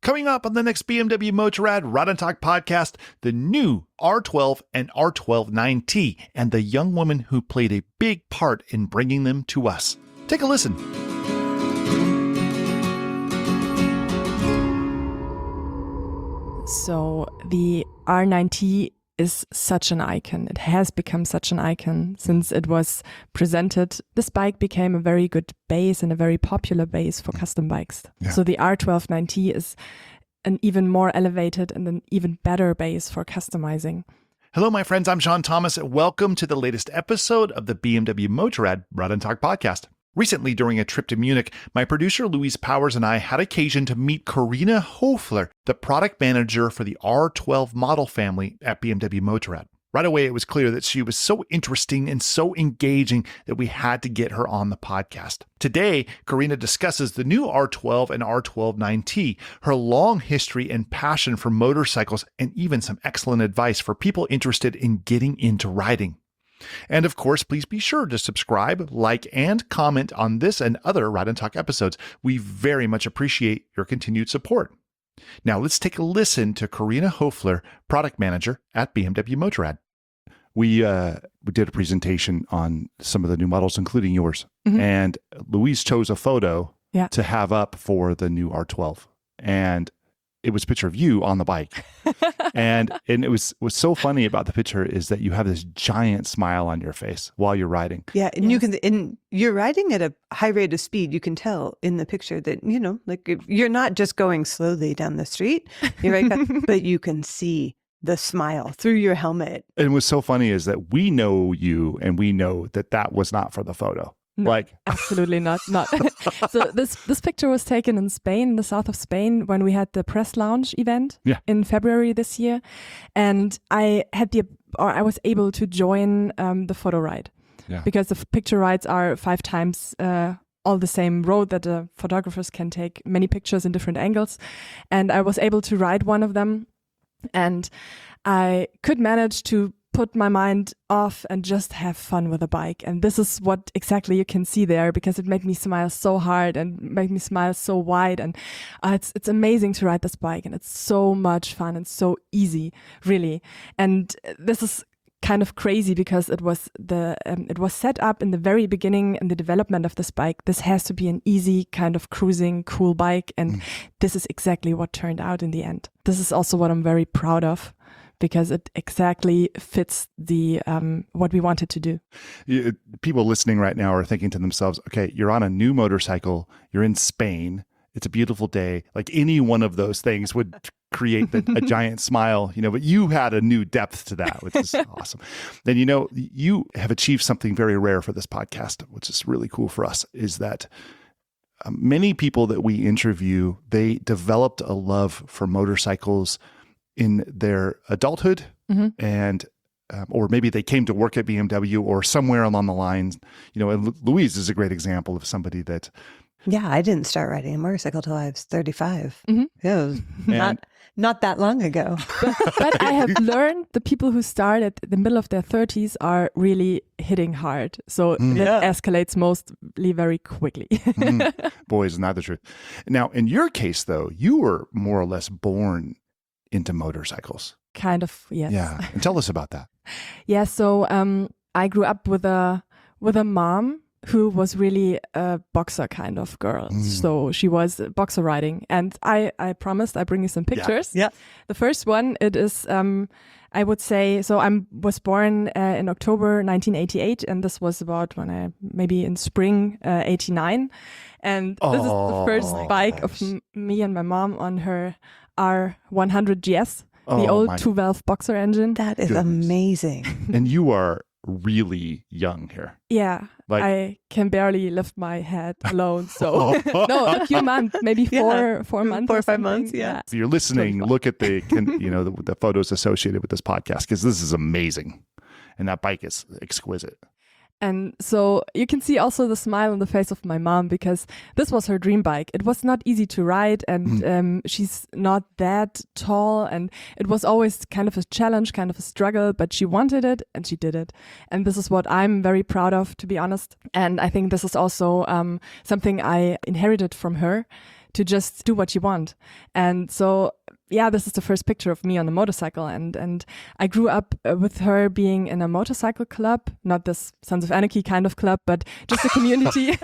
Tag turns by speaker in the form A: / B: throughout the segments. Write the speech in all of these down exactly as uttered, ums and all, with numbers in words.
A: Coming up on the next B M W Motorrad Ride and Talk podcast, the new R twelve and R twelve nine T and the young woman who played a big part in bringing them to us. Take a listen.
B: So the R nine T is such an icon. It has become such an icon since it was presented. This bike became a very good base and a very popular base for custom bikes.
A: Yeah.
B: So the R twelve nine T is an even more elevated and an even better base for customizing.
A: Hello, my friends. I'm Sean Thomas. Welcome to the latest episode of the B M W Motorrad Ride and Talk podcast. Recently, during a trip to Munich, my producer Louise Powers and I had occasion to meet Karina Hofler, the product manager for the R twelve model family at B M W Motorrad. Right away, it was clear that she was so interesting and so engaging that we had to get her on the podcast. Today, Karina discusses the new R twelve and R twelve nine T, her long history and passion for motorcycles, and even some excellent advice for people interested in getting into riding. And of course, please be sure to subscribe, like, and comment on this and other Ride and Talk episodes. We very much appreciate your continued support. Now let's take a listen to Karina Hofler, product manager at B M W Motorrad. We uh, we did a presentation on some of the new models, including yours. Mm-hmm. And Louise chose a photo yeah. to have up for the new R twelve. And it was a picture of you on the bike. and and it was was so funny about the picture is that you have this giant smile on your face while you're riding.
C: Yeah, and
B: yes.
C: you can and you're riding at a high rate of speed. You can tell in the picture that, you know, like if you're not just going slowly down the street, you're right, but you can see the smile through your helmet.
A: And what's so funny is that we know you and we know that that was not for the photo.
B: No,
A: like
B: absolutely not. Not so. This this picture was taken in Spain, in the south of Spain, when we had the press launch event
A: yeah.
B: in February this year, and I had the or I was able to join um, the photo ride
A: yeah.
B: because the picture rides are five times uh, all the same road that the photographers can take many pictures in different angles, and I was able to ride one of them, and I could manage to put my mind off and just have fun with a bike. And this is what exactly you can see there, because it made me smile so hard and made me smile so wide. And uh, it's it's amazing to ride this bike, and it's so much fun and so easy, really. And this is kind of crazy because it was the um, it was set up in the very beginning in the development of this bike. This has to be an easy kind of cruising, cool bike. And mm. this is exactly what turned out in the end. This is also what I'm very proud of, because it exactly fits the um, what we wanted to do.
A: You, people listening right now are thinking to themselves, okay, you're on a new motorcycle, you're in Spain, it's a beautiful day. Like any one of those things would create the, a giant smile, you know, but you had a new depth to that, which is awesome. Then, you know, you have achieved something very rare for this podcast, which is really cool for us, is that um, many people that we interview, they developed a love for motorcycles in their adulthood, mm-hmm. and um, or maybe they came to work at B M W or somewhere along the lines. You know, and Louise is a great example of somebody that.
C: Yeah, I didn't start riding a motorcycle till I was thirty-five. Mm-hmm. Yeah, it was
A: and,
C: not not that long ago.
B: But, but I have learned the people who start at the middle of their thirties are really hitting hard. So mm. that yeah. escalates mostly very quickly.
A: mm. Boy, isn't that the truth. Now, in your case, though, you were more or less born into motorcycles.
B: Kind of, yes.
A: Yeah. And tell us about that.
B: Yeah. So um, I grew up with a with a mom who was really a boxer kind of girl. Mm. So she was boxer riding. And I, I promised I bring you some pictures.
C: Yeah. yeah.
B: The first one, it is, um, I would say, so I was born uh, in October nineteen eighty-eight. And this was about when I, maybe in spring uh, eighty-nine. And
A: oh,
B: this is the first bike nice. of m- me and my mom on her R one hundred G S, oh, the old two-valve boxer engine.
C: That is Goodness. amazing.
A: And you are really young here.
B: Yeah, like, I can barely lift my head alone. So no, a few months, maybe four,
C: yeah.
B: four months,
C: four or five
B: something.
C: months. Yeah.
B: yeah.
A: If you're listening, look at the can, you know the, the photos associated with this podcast, because this is amazing, and that bike is exquisite.
B: And so you can see also the smile on the face of my mom, because this was her dream bike. It was not easy to ride, and mm. um, she's not that tall, and it was always kind of a challenge, kind of a struggle, but she wanted it and she did it. And this is what I'm very proud of, to be honest. And I think this is also um, something I inherited from her, to just do what you want. And so, yeah, this is the first picture of me on a motorcycle. And, and I grew up uh, with her being in a motorcycle club, not this Sons of Anarchy kind of club, but just a community.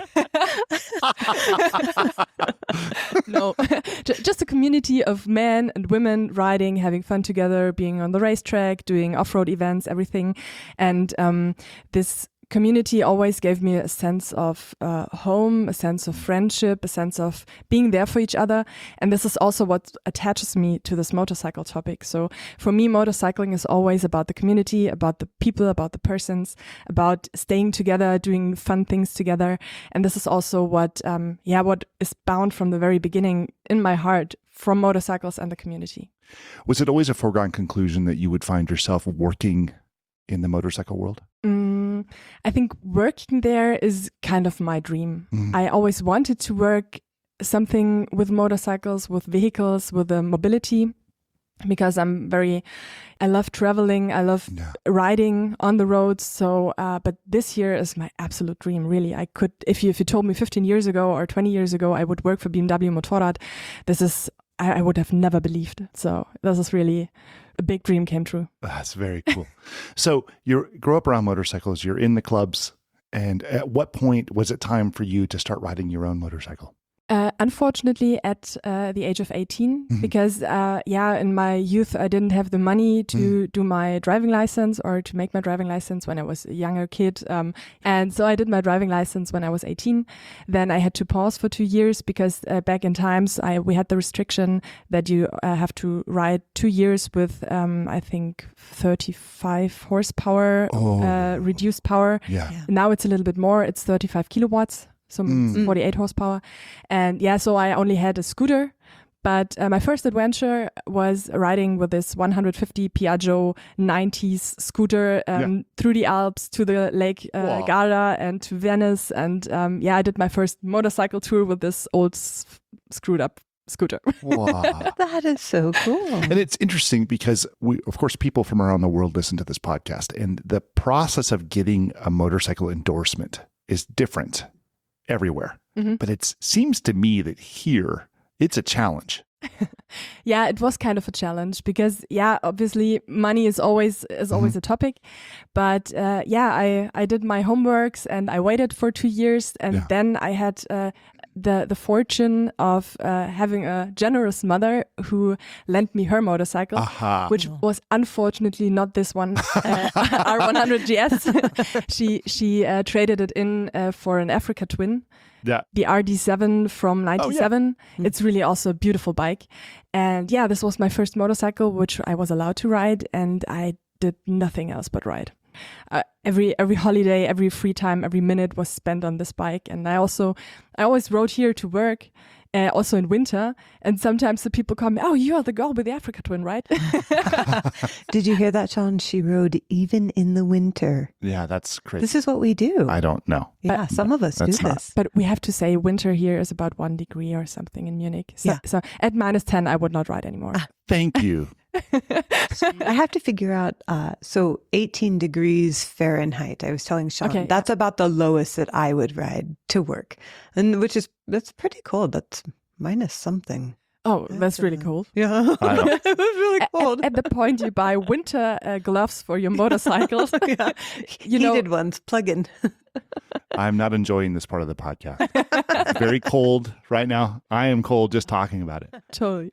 B: No, just a community of men and women riding, having fun together, being on the racetrack, doing off-road events, everything. And um, this community always gave me a sense of uh, home, a sense of friendship, a sense of being there for each other. And this is also what attaches me to this motorcycle topic. So for me, motorcycling is always about the community, about the people, about the persons, about staying together, doing fun things together. And this is also what, um, yeah, what is bound from the very beginning in my heart from motorcycles and the community.
A: Was it always a foregone conclusion that you would find yourself working in the motorcycle world?
B: Mm, I think working there is kind of my dream. Mm. I always wanted to work something with motorcycles, with vehicles, with the mobility, because I'm very, I love traveling. I love yeah. riding on the roads. So, uh, but this year is my absolute dream. Really, I could, if you if you told me fifteen years ago or twenty years ago I would work for B M W Motorrad, this is I, I would have never believed. So this is really a big dream came true.
A: That's very cool. So you grew up around motorcycles, you're in the clubs. And at what point was it time for you to start riding your own motorcycle?
B: Uh, unfortunately, at uh, the age of eighteen, mm-hmm. because, uh, yeah, in my youth, I didn't have the money to mm-hmm. do my driving license or to make my driving license when I was a younger kid. Um, and so I did my driving license when I was eighteen. Then I had to pause for two years because uh, back in times, I we had the restriction that you uh, have to ride two years with, um, I think, thirty-five horsepower, oh. uh, reduced power.
A: Yeah. Yeah.
B: Now it's a little bit more. It's thirty-five kilowatts. So mm. forty-eight horsepower. And yeah, so I only had a scooter. But uh, my first adventure was riding with this one hundred fifty Piaggio nineties scooter um, yeah. through the Alps to the Lake uh, Garda and to Venice. And um, yeah, I did my first motorcycle tour with this old s- screwed up scooter.
A: Wow.
C: That is so cool.
A: And it's interesting because we, of course, people from around the world listen to this podcast, and the process of getting a motorcycle endorsement is different everywhere. Mm-hmm. But it seems to me that here it's a challenge.
B: Yeah, it was kind of a challenge because, yeah, obviously money is always is mm-hmm. always a topic. But uh, yeah, I, I did my homeworks and I waited for two years. And yeah. then I had uh, the, the fortune of uh, having a generous mother who lent me her motorcycle, Aha. which oh. was unfortunately not this one, uh, R one hundred G S. she she uh, traded it in uh, for an Africa Twin.
A: Yeah.
B: The R D seven from ninety-seven.
A: Oh, yeah.
B: It's really also a beautiful bike. And yeah, this was my first motorcycle, which I was allowed to ride. And I did nothing else but ride. Uh, every every holiday, every free time, every minute was spent on this bike. And I also, I always rode here to work. Uh, also in winter, and sometimes the people call me, oh, you are the girl with the Africa Twin, right?
C: Did you hear that, Sean? She rode even in the winter.
A: Yeah, that's crazy.
C: This is what we do.
A: I don't know.
C: Yeah,
B: but,
C: some of us do this.
B: Not. But we have to say winter here is about one degree or something in Munich. So,
C: yeah.
B: so at minus ten, I would not ride anymore.
C: Ah.
A: Thank you.
C: I have to figure out, uh, so eighteen degrees Fahrenheit. I was telling Sean,
B: okay.
C: that's about the lowest that I would ride to work. And which is, that's pretty cold. That's minus something.
B: Oh, that's, that's really cold.
C: Yeah.
A: That's
C: really cold.
B: At, at the point you buy winter uh, gloves for your motorcycle.
C: Yeah.
B: You
C: Heated
B: know,
C: ones, plug-in.
A: I'm not enjoying this part of the podcast. It's very cold right now. I am cold just talking about it.
B: Totally.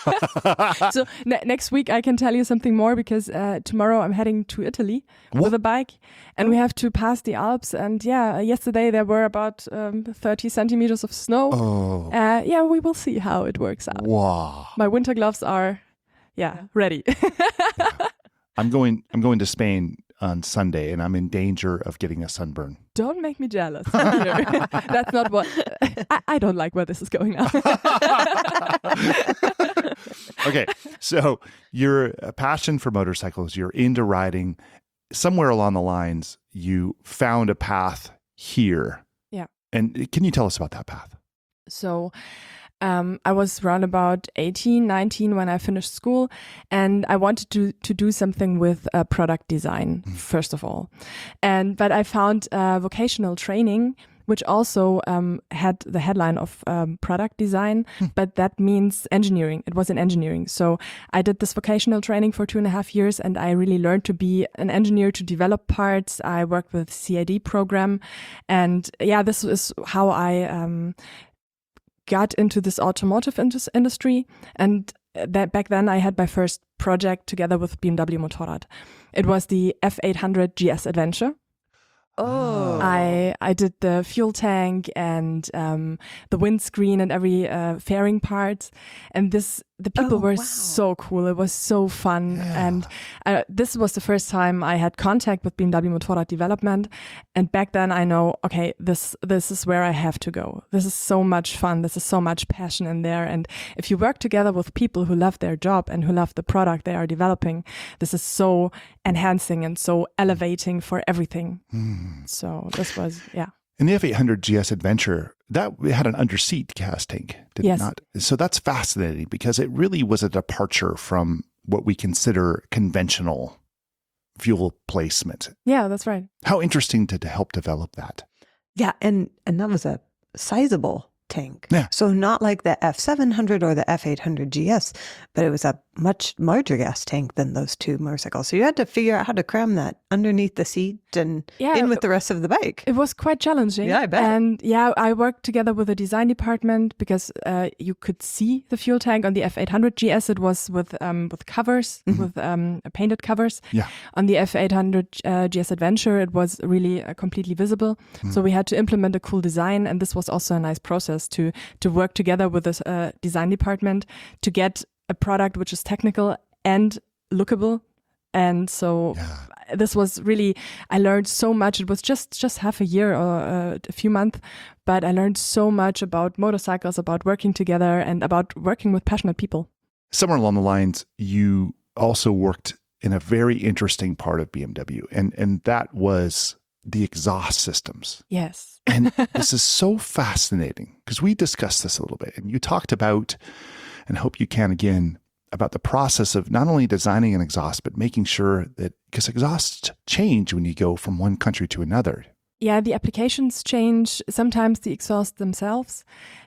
B: So ne- next week I can tell you something more because uh, tomorrow I'm heading to Italy what? with a bike and we have to pass the Alps. And yeah, yesterday there were about um, thirty centimeters of snow.
A: Oh.
B: Uh, yeah, we will see how it works out.
A: Wow.
B: My winter gloves are, yeah, ready.
A: Yeah. I'm going. I'm going to Spain on Sunday, and I'm in danger of getting a sunburn.
B: Don't make me jealous. That's not what. I, I don't like where this is going now.
A: Okay, so your passion for motorcycles, you're into riding. Somewhere along the lines, you found a path here.
B: Yeah.
A: And can you tell us about that path?
B: So. Um, I was around about eighteen, nineteen when I finished school, and I wanted to to do something with uh, product design, mm. first of all. And but I found uh, vocational training which also um, had the headline of um, product design, hmm. but that means engineering. It was in engineering. So I did this vocational training for two and a half years, and I really learned to be an engineer, to develop parts. I worked with C A D program, and yeah, this is how I um, got into this automotive indus- industry. And that back then I had my first project together with B M W Motorrad. It was the F eight hundred G S Adventure.
C: Oh,
B: I I did the fuel tank and um, the windscreen and every uh, fairing part, and this the people
C: oh,
B: were
C: wow.
B: so cool. It was so fun,
A: Yeah.
B: and uh, this was the first time I had contact with B M W Motorrad development. And back then I know, okay, this this is where I have to go. This is so much fun. This is so much passion in there. And if you work together with people who love their job and who love the product they are developing, this is so enhancing and so elevating for everything.
A: Mm.
B: So this was, yeah.
A: In the F eight hundred G S Adventure, that had an underseat gas tank, did
B: Yes.
A: it not? So that's fascinating because it really was a departure from what we consider conventional fuel placement.
B: Yeah, that's right.
A: How interesting to, to help develop that.
C: yeah, and and that was a sizable tank.
A: Yeah.
C: So not like the F seven hundred or the F eight hundred G S, but it was a much larger gas tank than those two motorcycles. So you had to figure out how to cram that underneath the seat and
B: Yeah,
C: in with the rest of the bike.
B: It was quite challenging.
C: Yeah, I bet.
B: And yeah, I worked together with the design department because uh, you could see the fuel tank on the F eight hundred G S. It was with um, with covers,
C: Mhm.
B: with um, painted covers.
A: Yeah.
B: On the F eight hundred uh, G S Adventure, it was really uh, completely visible. So we had to implement a cool design, and this was also a nice process to to work together with the uh, design department to get a product which is technical and lookable. And so
A: Yeah.
B: this was really, I learned so much. It was just just half a year or uh, a few months, but I learned so much about motorcycles, about working together, and about working with passionate people.
A: Somewhere along the lines, you also worked in a very interesting part of B M W, and, and that was the exhaust systems.
B: Yes.
A: And this is so fascinating because we discussed this a little bit, and you talked about, and I hope you can again, about the process of not only designing an exhaust, but making sure that, because exhausts change when you go from one country to another.
B: Yeah, the applications change, sometimes the exhaust themselves.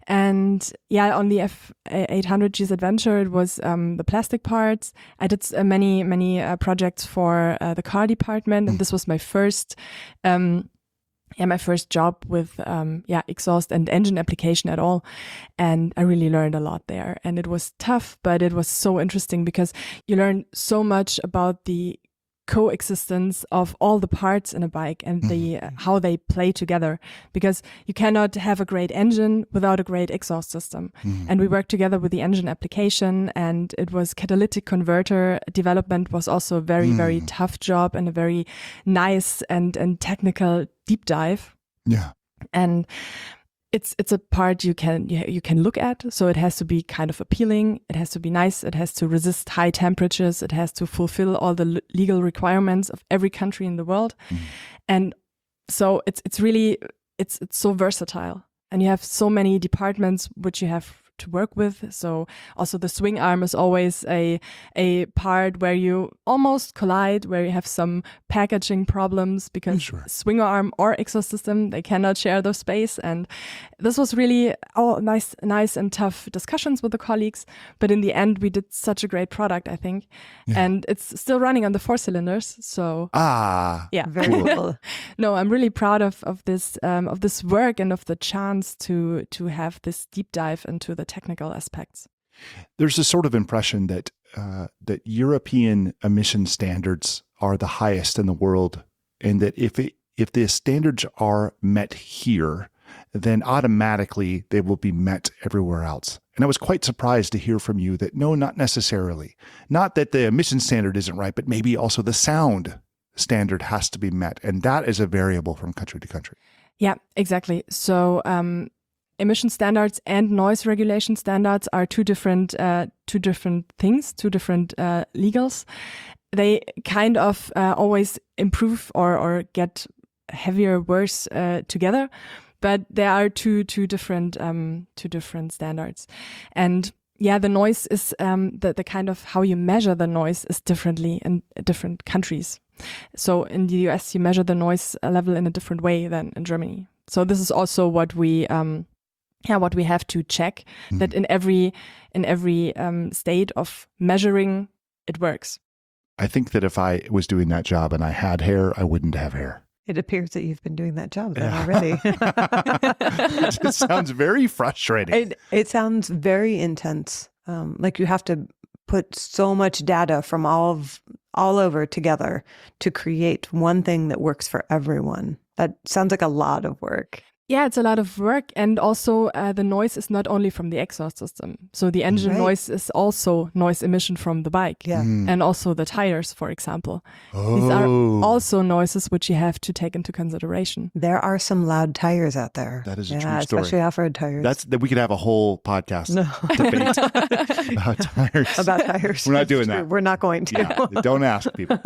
B: And yeah, on the F eight hundred G S Adventure, it was um, the plastic parts. I did uh, many, many uh, projects for uh, the car department, and this was my first um, yeah, my first job with um, yeah exhaust and engine application at all, and I really learned a lot there. And it was tough, but it was so interesting because you learn so much about the coexistence of all the parts in a bike and the uh, how they play together, because you cannot have a great engine without a great exhaust system.
A: Mm.
B: And we worked together with the engine application, and it was catalytic converter development was also a very
A: Mm.
B: very tough job and a very nice and and technical deep dive.
A: Yeah.
B: And it's it's a part you can you, you can look at, so it has to be kind of appealing, it has to be nice, it has to resist high temperatures, it has to fulfill all the l- legal requirements of every country in the world.
A: Mm.
B: And so it's it's really it's it's so versatile, and you have so many departments which you have to work with. So also the swing arm is always a a part where you almost collide, where you have some packaging problems because
A: Sure.
B: swing arm or exhaust system, they cannot share the space. And this was really all nice, nice and tough discussions with the colleagues. But in the end, we did such a great product, I think.
A: Yeah.
B: And it's still running on the four cylinders. So
A: Ah.
B: yeah,
C: Very cool.
B: no, I'm really proud of of this um, of this work and of the chance to to have this deep dive into the technical aspects.
A: There's a sort of impression that uh, that European emission standards are the highest in the world, and that if it, if the standards are met here, then automatically they will be met everywhere else. And I was quite surprised to hear from you that no, not necessarily. Not that the emission standard isn't right, but maybe also the sound standard has to be met, and that is a variable from country to country.
B: Yeah, exactly. So um, emission standards and noise regulation standards are two different uh, two different things, two different uh, legals. They kind of uh, always improve or or get heavier, worse uh, together, but there are two two different um, two different standards, and yeah, the noise is um, the the kind of how you measure the noise is differently in different countries. So in the U S, you measure the noise level in a different way than in Germany. So this is also what we um, yeah what we have to check mm. that in every in every um, state of measuring it works.
A: I think that if I was doing that job and I had hair, I wouldn't have hair.
C: It appears that you've been doing that job then already.
A: It sounds very frustrating.
C: It, it sounds very intense. Um, like you have to put so much data from all of, all over together to create one thing that works for everyone. That sounds like a lot of work.
B: Yeah, it's a lot of work. And also uh, the noise is not only from the exhaust system. So the engine
C: right.
B: noise is also noise emission from the bike.
C: Yeah.
A: Mm.
B: And also the tires, for example.
A: Oh.
B: These are also noises which you have to take into consideration.
C: There are some loud tires out there.
A: That is a
C: yeah,
A: true story.
C: Especially off-road tires.
A: That's that we could have a whole podcast
C: no.
A: debate about tires.
C: About tires.
A: We're not doing that.
C: We're not going to.
A: Yeah, don't ask people.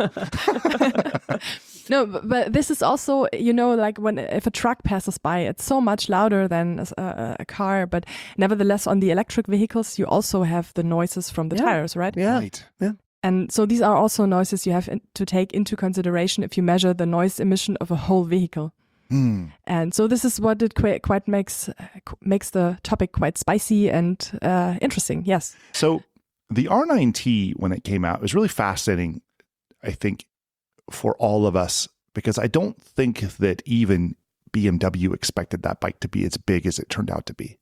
B: No, but, but this is also, you know, like when if a truck passes by, it's so much louder than a, a car. But nevertheless, on the electric vehicles, you also have the noises from the
C: yeah.
B: tires, right?
C: Yeah.
A: Right.
C: Yeah.
B: And so these are also noises you have in, to take into consideration if you measure the noise emission of a whole vehicle.
A: Mm.
B: And so this is what it quite, quite makes uh, makes the topic quite spicy and uh, interesting. Yes.
A: So the R nine T, when it came out, was really fascinating, I think, for all of us, because I don't think that even B M W expected that bike to be as big as it turned out to be.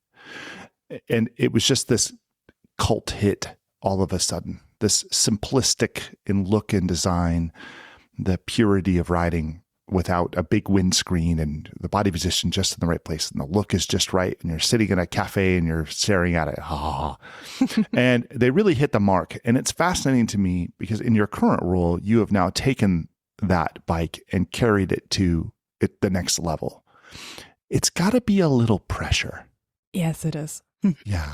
A: And it was just this cult hit all of a sudden, this simplistic in look and design, the purity of riding without a big windscreen and the body position just in the right place. And the look is just right. And you're sitting in a cafe and you're staring at it. Ah. And they really hit the mark. And it's fascinating to me because in your current role, you have now taken that bike and carried it to it, the next level. It's got to be a little pressure.
B: Yes, it is.
A: Yeah.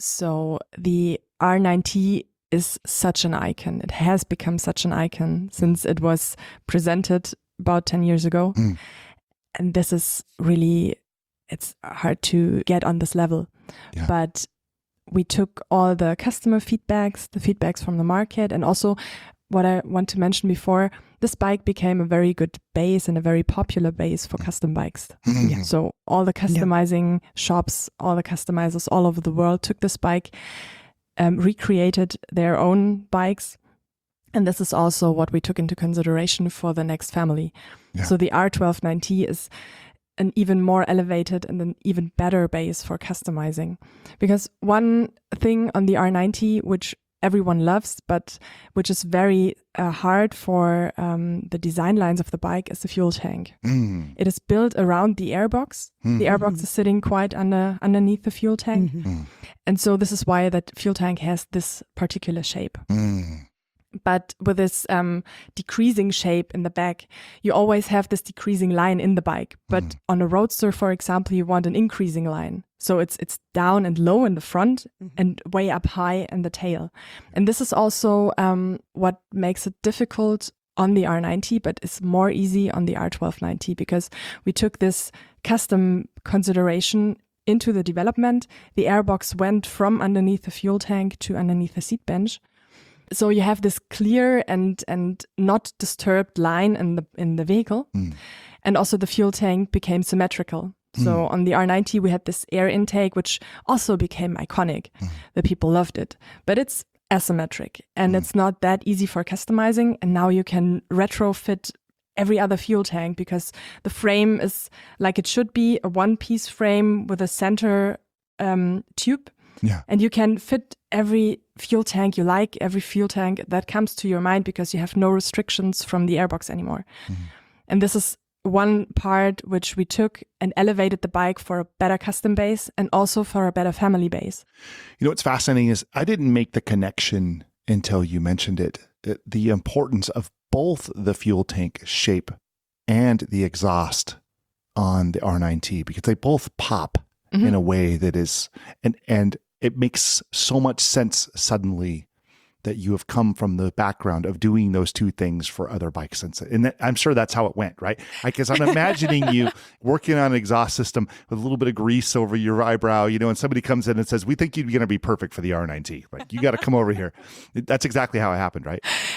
B: So the R nine T is such an icon. It has become such an icon since it was presented about ten years ago.
A: Mm.
B: And this is really, it's hard to get on this level.
A: Yeah.
B: But we took all the customer feedbacks, the feedbacks from the market, and also what I want to mention before, this bike became a very good base and a very popular base for custom bikes.
A: Mm.
B: Yeah. So all the customizing yeah. shops, all the customizers all over the world took this bike, um, recreated their own bikes. And this is also what we took into consideration for the next family. Yeah. So the R twelve nine T is an even more elevated and an even better base for customizing. Because one thing on the R nine T, which everyone loves, but which is very uh, hard for um, the design lines of the bike, is the fuel tank.
A: Mm.
B: It is built around the airbox. Mm. The airbox mm. is sitting quite under underneath the fuel tank. Mm-hmm. Mm. And so this is why that fuel tank has this particular shape. Mm. But with this um, decreasing shape in the back, you always have this decreasing line in the bike. But mm. on a roadster, for example, you want an increasing line. So it's it's down and low in the front mm-hmm. and way up high in the tail. And this is also um, what makes it difficult on the R nine T, but it's more easy on the R twelve nine T because we took this custom consideration into the development. The airbox went from underneath the fuel tank to underneath the seat bench. So you have this clear and and not disturbed line in the in the vehicle. Mm. And also the fuel tank became symmetrical. Mm. So on the R nine T we had this air intake, which also became iconic. Mm. The people loved it. But it's asymmetric and mm. it's not that easy for customizing. And now you can retrofit every other fuel tank because the frame is like it should be, a one-piece frame with a center um, tube.
A: Yeah.
B: And you can fit every fuel tank you like, every fuel tank that comes to your mind because you have no restrictions from the airbox anymore. Mm-hmm. And this is one part which we took and elevated the bike for a better custom base and also for a better family base.
A: You know, what's fascinating is I didn't make the connection until you mentioned it, the importance of both the fuel tank shape and the exhaust on the R nine T because they both pop mm-hmm. in a way that is, and, and it makes so much sense suddenly that you have come from the background of doing those two things for other bikes. And that, I'm sure that's how it went, right? Because I'm imagining you working on an exhaust system with a little bit of grease over your eyebrow, you know, and somebody comes in and says, we think you're going to be perfect for the R nine T. Like, you got to come over here. That's exactly how it happened, right?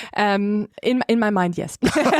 B: Um, in in my mind, yes.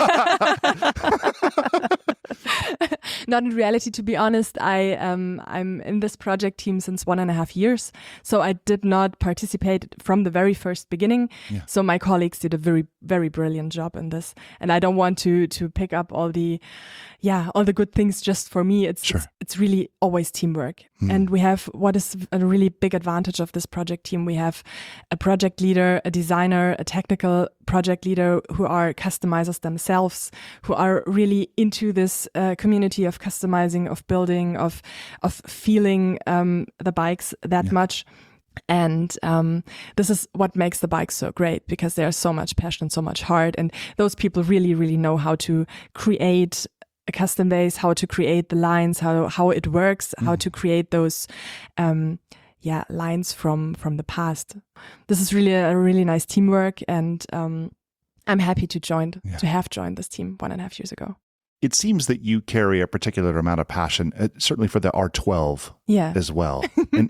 B: Not in reality, to be honest. I um, I'm in this project team since one and a half years, so I did not participate from the very first beginning.
A: Yeah.
B: So my colleagues did a very very brilliant job in this, and I don't want to to pick up all the, yeah, all the good things just for me. It's
A: Sure.
B: it's, it's really always teamwork,
A: Hmm.
B: and we have what is a really big advantage of this project team. We have a project leader, a designer, a technical project leader who are customizers themselves, who are really into this uh, community of customizing, of building, of of feeling um, the bikes that
A: Yeah.
B: much. And um, this is what makes the bikes so great, because there's so much passion, so much heart, and those people really, really know how to create a custom base, how to create the lines, how how it works, how
A: Mm.
B: to create those um, yeah lines from from the past. This is really a really nice teamwork, and um, I'm happy to join
A: Yeah.
B: to have joined this team one and a half years ago.
A: It seems that you carry a particular amount of passion, uh, certainly for the R twelve
B: Yeah,
A: as well. And,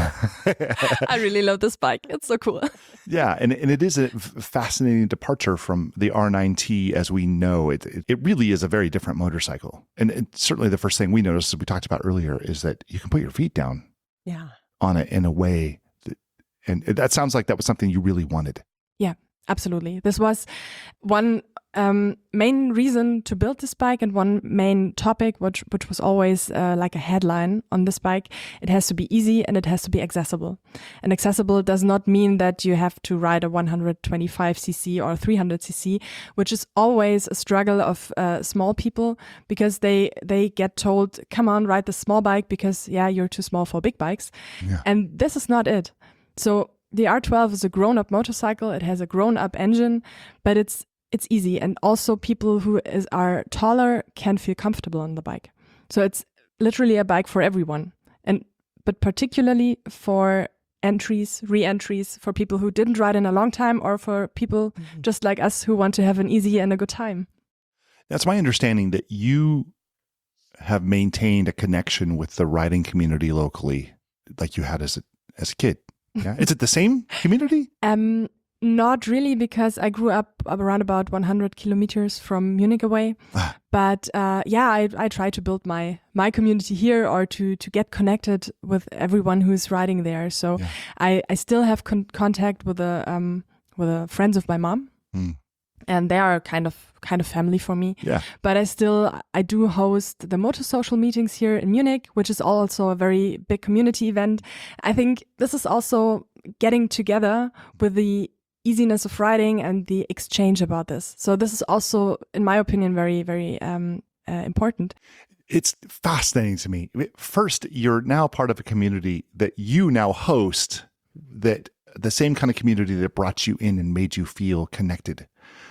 B: I really love this bike. It's so cool.
A: yeah, and, and it is a f- fascinating departure from the R nine T as we know it. It, it really is a very different motorcycle. And it, certainly the first thing we noticed, as we talked about earlier, is that you can put your feet down
C: Yeah.
A: on it in a way that, and it, that sounds like that was something you really wanted.
B: Absolutely. This was one um, main reason to build this bike, and one main topic, which which was always uh, like a headline on this bike. It has to be easy and it has to be accessible. And accessible does not mean that you have to ride a one twenty-five c c or three hundred c c, which is always a struggle of uh, small people, because they they get told, come on, ride the small bike because, yeah, you're too small for big bikes.
A: Yeah.
B: And this is not it. So the R twelve is a grown-up motorcycle. It has a grown-up engine, but it's it's easy, and also people who is, are taller can feel comfortable on the bike. So it's literally a bike for everyone, and but particularly for entries, re-entries, for people who didn't ride in a long time, or for people
C: Mhm.
B: just like us who want to have an easy and a good time.
A: That's my understanding, that you have maintained a connection with the riding community locally, like you had as a, as a kid. Yeah. Is it the same community?
B: Um, not really, because I grew up around about one hundred kilometers from Munich away.
A: Ah.
B: But uh, yeah, I, I try to build my my community here, or to to get connected with everyone who's riding there. So
A: Yeah.
B: I, I still have con- contact with the um with the friends of my mom,
A: Mm.
B: and they are kind of kind of family for me.
A: Yeah.
B: But I still I do host the motor social meetings here in Munich, which is also a very big community event. I think this is also getting together with the easiness of riding and the exchange about this. So this is also, in my opinion, very very um, uh, important.
A: It's fascinating to me. First, you're now part of a community that you now host, that the same kind of community that brought you in and made you feel connected.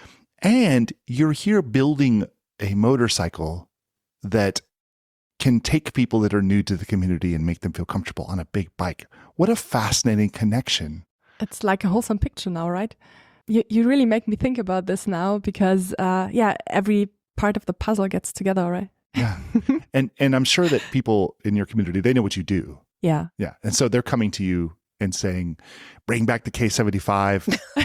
A: And you're here building a motorcycle that can take people that are new to the community and make them feel comfortable on a big bike. What a fascinating connection.
B: It's like a wholesome picture now, right? You you really make me think about this now, because uh, yeah, every part of the puzzle gets together, right?
A: Yeah. and and I'm sure that people in your community, they know what you do.
B: Yeah.
A: Yeah. And so they're coming to you and saying, bring back the K seventy-five.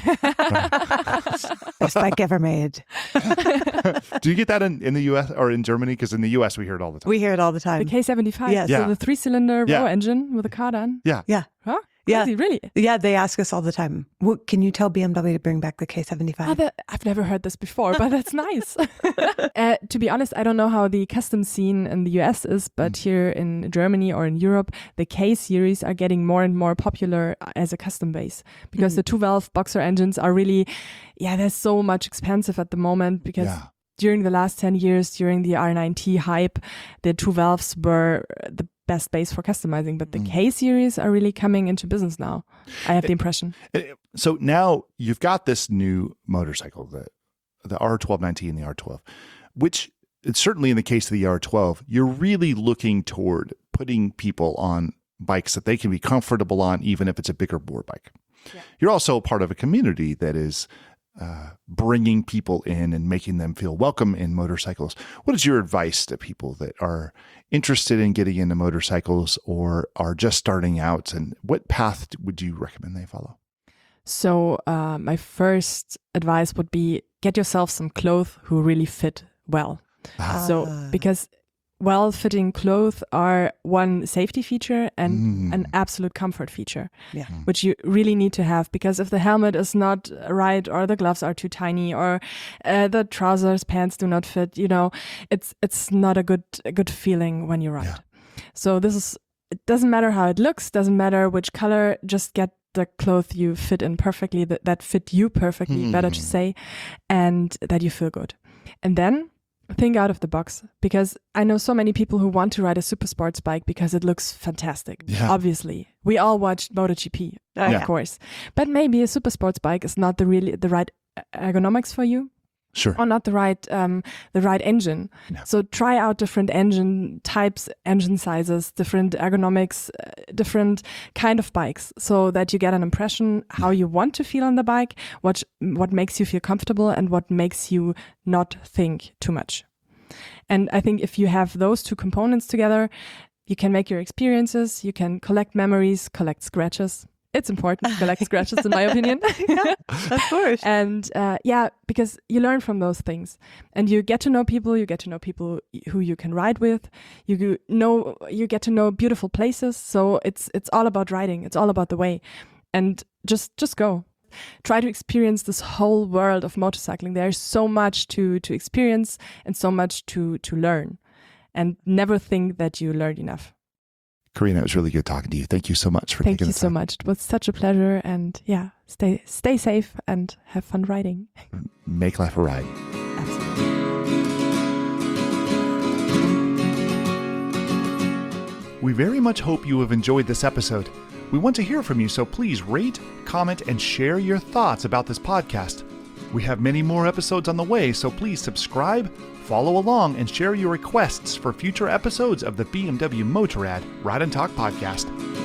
C: Best bike ever made.
A: Do you get that in, in the U S or in Germany? Because in the U S we hear it all the time.
C: We hear it all the
B: The
C: time.
B: K seventy-five,
C: Yes.
B: so
A: Yeah.
B: the three-cylinder
A: Yeah.
B: Row engine with a cardan.
A: Yeah.
C: Yeah.
B: Huh?
C: Yeah.
B: Crazy, really?
C: Yeah, they ask us all the time, what, can you tell B M W to bring back the K
B: Oh,
C: seventy-five?
B: that, I've never heard this before, but that's nice. uh, to be honest, I don't know how the custom scene in the U S is, but
A: Mm.
B: here in Germany or in Europe, the K series are getting more and more popular as a custom base, because
C: Mm.
B: the two-valve boxer engines are really, yeah, they're so much expensive at the moment, because
A: Yeah.
B: during the last ten years, during the R nine T hype, the two valves were the best base for customizing, but the
A: Mm.
B: K series are really coming into business now. I have the impression.
A: So now you've got this new motorcycle, the the R twelve ninety and the R twelve, which it's certainly in the case of the R twelve, you're really looking toward putting people on bikes that they can be comfortable on, even if it's a bigger bore bike.
B: Yeah.
A: You're also part of a community that is uh, bringing people in and making them feel welcome in motorcycles. What is your advice to people that are interested in getting into motorcycles or are just starting out, and what path would you recommend they follow?
B: So uh, my first advice would be get yourself some clothes who really fit well.
A: Ah.
B: So because well-fitting clothes are one safety feature and
A: Mm.
B: an absolute comfort feature,
C: Yeah.
B: which you really need to have, because if the helmet is not right, or the gloves are too tiny, or uh, the trousers, pants do not fit, you know, it's it's not a good a good feeling when you ride.
A: Yeah.
B: So this is, it doesn't matter how it looks, doesn't matter which color, just get the clothes you fit in perfectly, that, that fit you perfectly, better to
A: Hmm.
B: say, and that you feel good. And then think out of the box, because I know so many people who want to ride a super sports bike because it looks fantastic.
A: Yeah.
B: Obviously, we all watched MotoGP, of
A: Yeah.
B: course, but maybe a super sports bike is not the really the right ergonomics for you,
A: Sure.
B: or not the right um, the right engine.
A: Yeah.
B: So try out different engine types, engine sizes, different ergonomics, uh, different kind of bikes, so that you get an impression how you want to feel on the bike, what what makes you feel comfortable, and what makes you not think too much. And I think if you have those two components together, you can make your experiences, you can collect memories, collect scratches. It's important to collect scratches, in my opinion.
C: Yeah, of course.
B: And uh, yeah, because you learn from those things, and you get to know people. You get to know people who you can ride with. You know, you get to know beautiful places. So it's it's all about riding. It's all about the way, and just just go. Try to experience this whole world of motorcycling. There's so much to to experience and so much to to learn, and never think that you learned enough.
A: Karina, it was really good talking to you. Thank you so much for
B: Thank
A: taking
B: you
A: the
B: so
A: time.
B: much. It was such a pleasure, and yeah, stay stay safe and have fun riding.
A: Make life a ride.
B: Absolutely.
A: We very much hope you have enjoyed this episode. We want to hear from you, so please rate, comment, and share your thoughts about this podcast. We have many more episodes on the way, so please subscribe, follow along, and share your requests for future episodes of the B M W Motorrad Ride and Talk podcast.